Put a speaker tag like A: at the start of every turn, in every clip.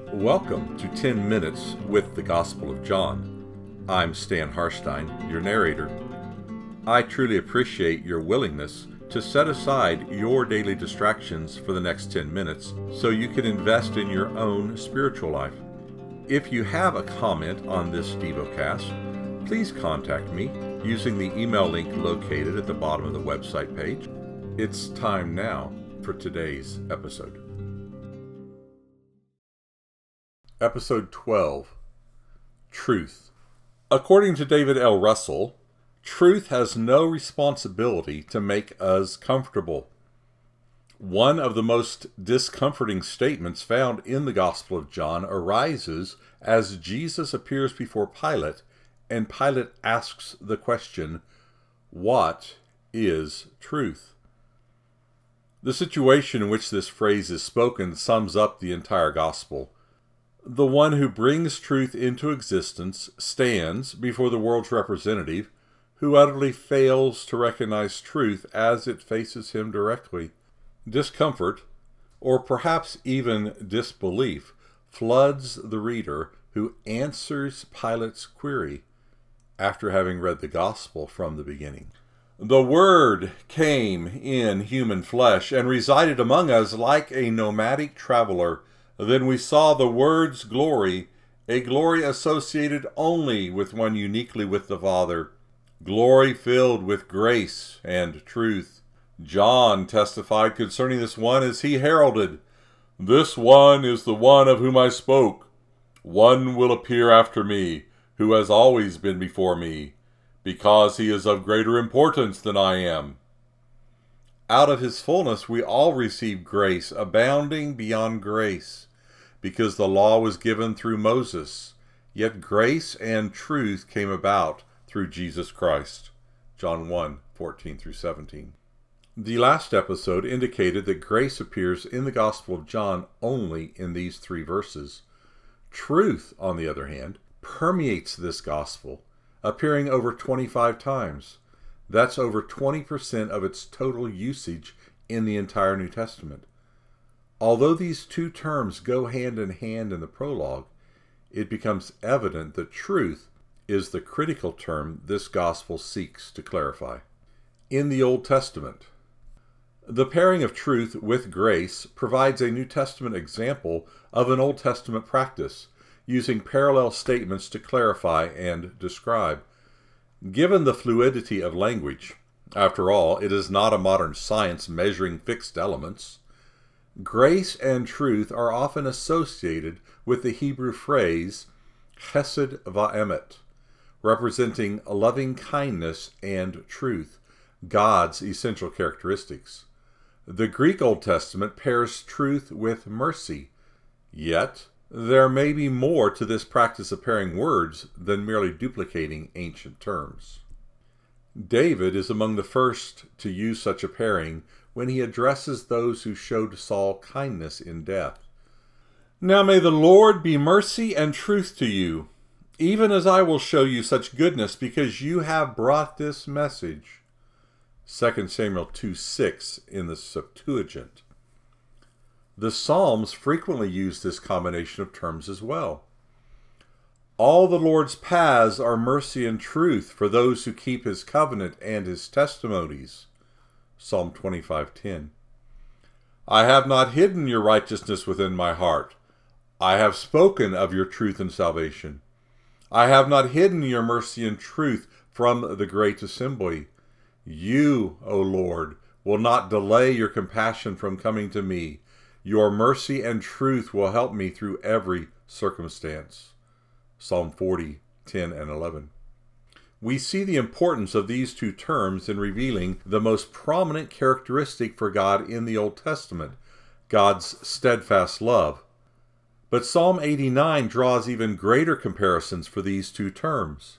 A: Welcome to 10 Minutes with the Gospel of John. I'm Stan Harstein, your narrator. I truly appreciate your willingness to set aside your daily distractions for the next 10 minutes so you can invest in your own spiritual life. If you have a comment on this DevoCast, please contact me using the email link located at the bottom of the website page. It's time now for today's episode. Episode 12, Truth. According to David L. Russell, truth has no responsibility to make us comfortable. One of the most discomforting statements found in the Gospel of John arises as Jesus appears before Pilate, and Pilate asks the question, "What is truth?" The situation in which this phrase is spoken sums up the entire Gospel. The one who brings truth into existence stands before the world's representative, who utterly fails to recognize truth as it faces him directly. Discomfort, or perhaps even disbelief, floods the reader who answers Pilate's query after having read the Gospel from the beginning. The Word came in human flesh and resided among us like a nomadic traveler. Then we saw the Word's glory, a glory associated only with one uniquely with the Father, glory filled with grace and truth. John testified concerning this one as he heralded, "This one is the one of whom I spoke. One will appear after me, who has always been before me, because he is of greater importance than I am." Out of his fullness we all receive grace, abounding beyond grace, because the law was given through Moses, yet grace and truth came about through Jesus Christ. John 1, 14 through 17. The last episode indicated that grace appears in the Gospel of John only in these 3 verses. Truth, on the other hand, permeates this Gospel, appearing over 25 times. That's over 20% of its total usage in the entire New Testament. Although these 2 terms go hand in hand in the prologue, it becomes evident that truth is the critical term this gospel seeks to clarify. In the Old Testament, the pairing of truth with grace provides a New Testament example of an Old Testament practice, using parallel statements to clarify and describe. Given the fluidity of language, after all, it is not a modern science measuring fixed elements, grace and truth are often associated with the Hebrew phrase chesed va'emet, representing loving kindness and truth, God's essential characteristics. The Greek Old Testament pairs truth with mercy, yet there may be more to this practice of pairing words than merely duplicating ancient terms. David is among the first to use such a pairing when he addresses those who showed Saul kindness in death. "Now may the Lord be mercy and truth to you, even as I will show you such goodness, because you have brought this message." 2 Samuel 2:6 in the Septuagint. The Psalms frequently use this combination of terms as well. "All the Lord's paths are mercy and truth for those who keep his covenant and his testimonies." Psalm 25:10. "I have not hidden your righteousness within my heart. I have spoken of your truth and salvation. I have not hidden your mercy and truth from the great assembly. You, O Lord, will not delay your compassion from coming to me. Your mercy and truth will help me through every circumstance." Psalm 40:10 and 11. We see the importance of these 2 terms in revealing the most prominent characteristic for God in the Old Testament, God's steadfast love. But Psalm 89 draws even greater comparisons for these 2 terms.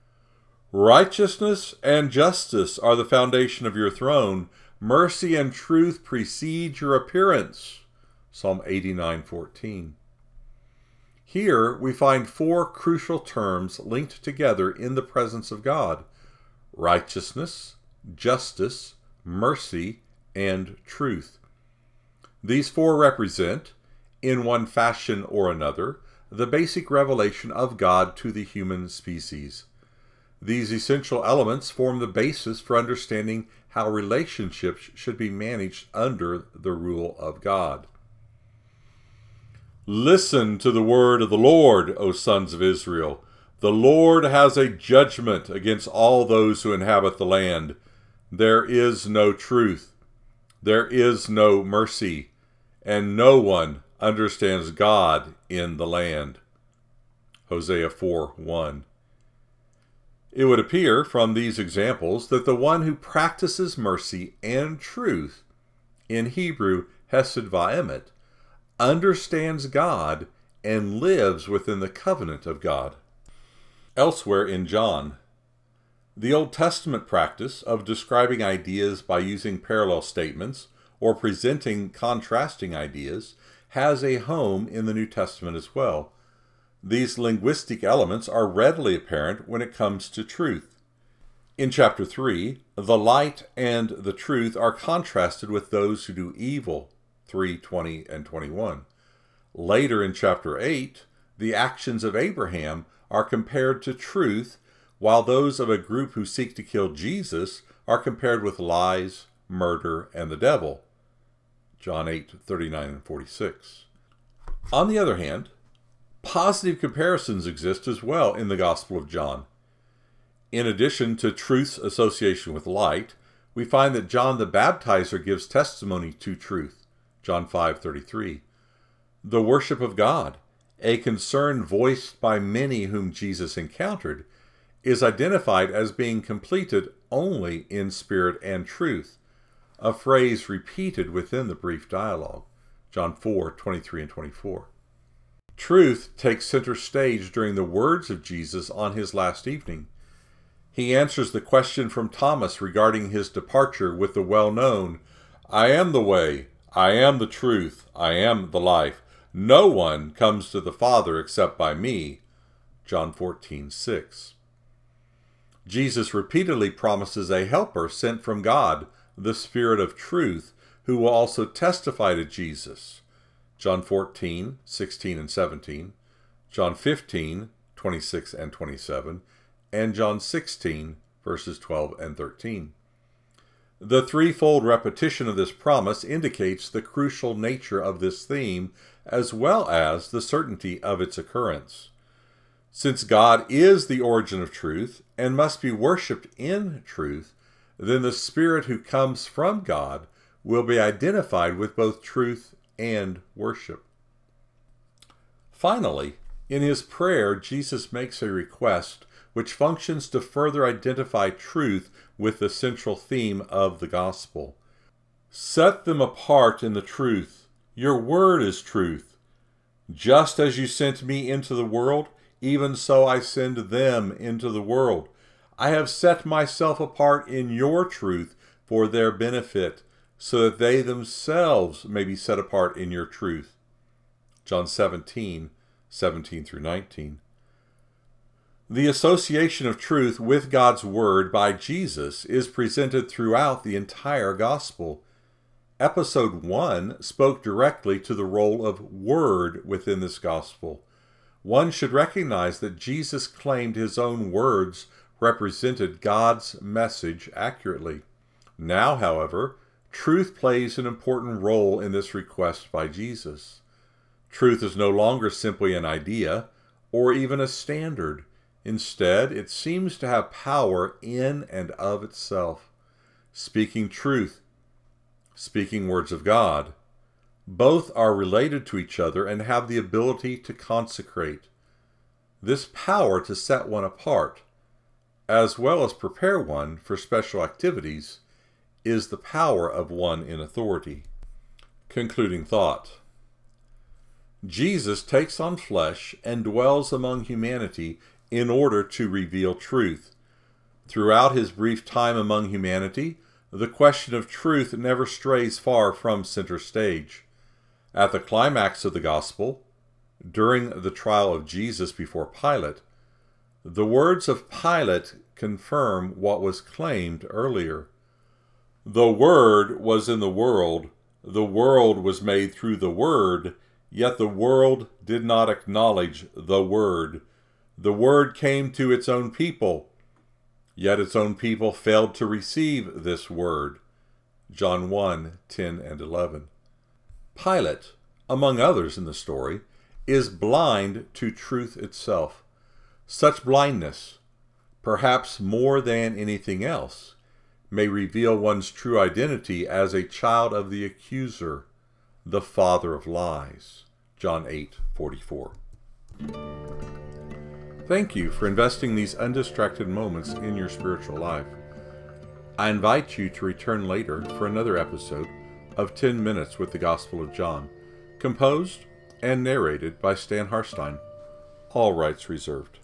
A: "Righteousness and justice are the foundation of your throne. Mercy and truth precede your appearance." Psalm 89:14. Here we find 4 crucial terms linked together in the presence of God: righteousness, justice, mercy, and truth. These 4 represent in one fashion or another, the basic revelation of God to the human species. These essential elements form the basis for understanding how relationships should be managed under the rule of God. Listen to the word of the Lord, O sons of Israel. The Lord has a judgment against all those who inhabit the land. There is no truth. There is no mercy, and no one understands God in the land. Hosea 4:1. It would appear from these examples that the one who practices mercy and truth, in Hebrew hesed va'emet, understands God and lives within the covenant of God. Elsewhere in John, the Old Testament practice of describing ideas by using parallel statements or presenting contrasting ideas has a home in the New Testament as well. These linguistic elements are readily apparent when it comes to truth. In chapter 3, the light and the truth are contrasted with those who do evil, 3:20 and 21. Later in chapter 8, the actions of Abraham are compared to truth, while those of a group who seek to kill Jesus are compared with lies, murder, and the devil, John 8:39 and 46. On the other hand, positive comparisons exist as well in the Gospel of John. In addition to truth's association with light, we find that John the Baptizer gives testimony to truth, John 5:33. The worship of God, a concern voiced by many whom Jesus encountered, is identified as being completed only in spirit and truth, a phrase repeated within the brief dialogue, John 4:23 and 24. Truth takes center stage during the words of Jesus on his last evening. He answers the question from Thomas regarding his departure with the well-known, "I am the way, I am the truth, I am the life. No one comes to the Father except by me," John 14:6. Jesus repeatedly promises a helper sent from God, the Spirit of truth, who will also testify to Jesus, John 14:16 and 17, John 15:26 and 27, and John 16, verses 12 and 13. The threefold repetition of this promise indicates the crucial nature of this theme, as well as the certainty of its occurrence. Since God is the origin of truth and must be worshipped in truth, then the Spirit who comes from God will be identified with both truth and worship. Finally, in his prayer, Jesus makes a request which functions to further identify truth with the central theme of the gospel. Set them apart in the truth. Your word is truth. Just as you sent me into the world, even so I send them into the world. I have set myself apart in your truth for their benefit, so that they themselves may be set apart in your truth. John 17:17 through 19. The association of truth with God's Word by Jesus is presented throughout the entire Gospel. Episode 1 spoke directly to the role of Word within this Gospel. One should recognize that Jesus claimed his own words represented God's message accurately. Now, however, truth plays an important role in this request by Jesus. Truth is no longer simply an idea or even a standard. Instead, it seems to have power in and of itself. Speaking truth, speaking words of God, both are related to each other and have the ability to consecrate. This power to set one apart, as well as prepare one for special activities, is the power of one in authority. Concluding thought. Jesus takes on flesh and dwells among humanity in order to reveal truth. Throughout his brief time among humanity, the question of truth never strays far from center stage. At the climax of the gospel, during the trial of Jesus before Pilate, the words of Pilate confirm what was claimed earlier. The Word was in the world was made through the Word, Yet the world did not acknowledge the Word. The Word came to its own people, yet its own people failed to receive this Word. John 1:10 and 11. Pilate, among others in the story, is blind to truth itself. Such blindness, perhaps more than anything else, may reveal one's true identity as a child of the accuser, the father of lies. John 8:44. Thank you for investing these undistracted moments in your spiritual life. I invite you to return later for another episode of 10 Minutes with the Gospel of John, composed and narrated by Stan Harstein. All rights reserved.